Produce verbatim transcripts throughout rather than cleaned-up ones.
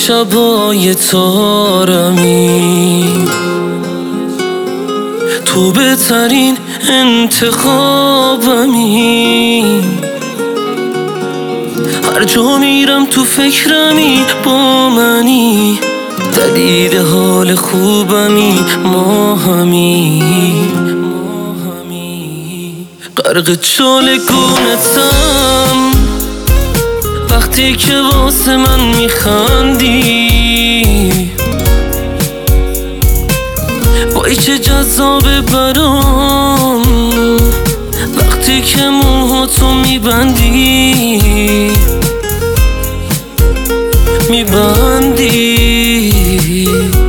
شبای تارمی، تو بهترین انتخابمی. هر جا میرم تو فکرمی، با منی، دلیل حال خوبمی، ما همی غرق چالگونتم. وقتی که واسه من میخندی، وای چه جذابه برام. وقتی که موهاتو میبندی میبندی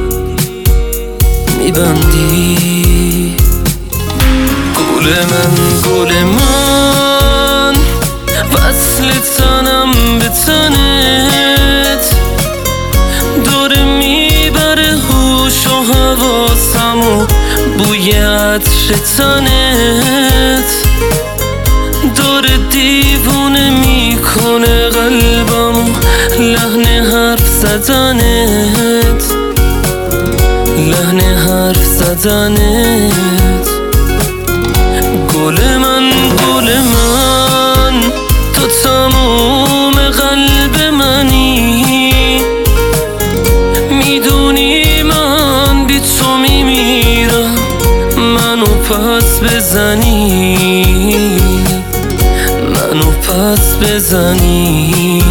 میبندی گل من، گل من، وصل تنم به تنت، داره میبره هوش و حواسم و بوی عطر تنت، داره دیوونه میکنه قلبم و لحن حرف زدنت، لحن حرف زدنت. گل من، گل من، تو تموم قلب منی، میدونی من بی تو میمیرم، منو پس بزنی، منو پس بزنی.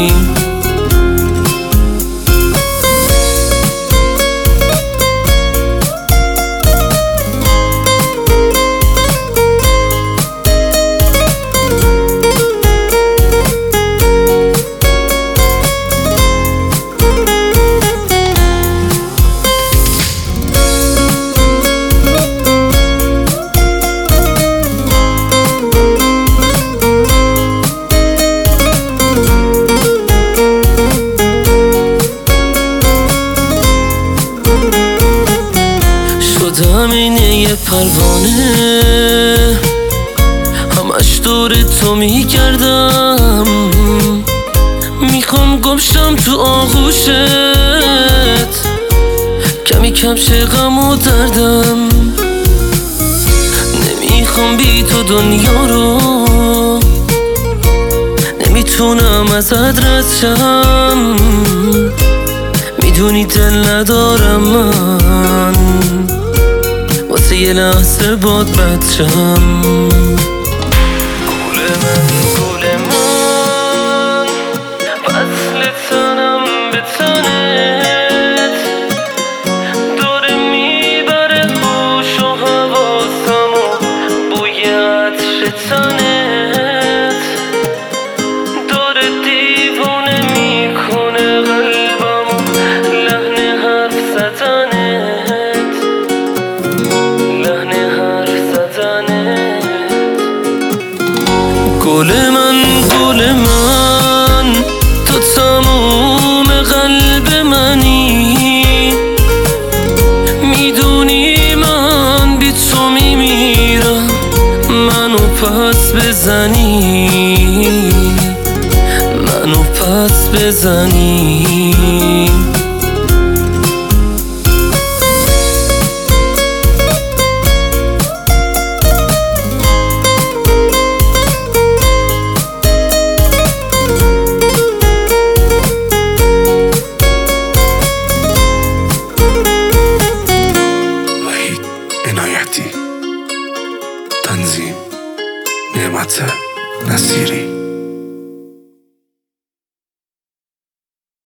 شدم اینه یه پروانه، همش دور تو میگردم، میخوام گمشم تو آغوشت، کمی کم شه غم و دردم. نمیخوام بی تو دنیا رو، نمیتونم ازت رد شم، میدونی دل ندارم من، واسه یه لحظه باد بچم. گل من، گل من، وصل تنم به تنت، داره میبره هوش و حواسم و بوی عطر تنت، داره دیوونه میکنه قلبم و لحن حرف زدنت، لحن حرف زدنت. گل من، گل من، تو تموم قلب منی، میدونی من بی تو میمیرم، منو پس بزنی، منو پس بزنی. تنظیم نعمت نصیری.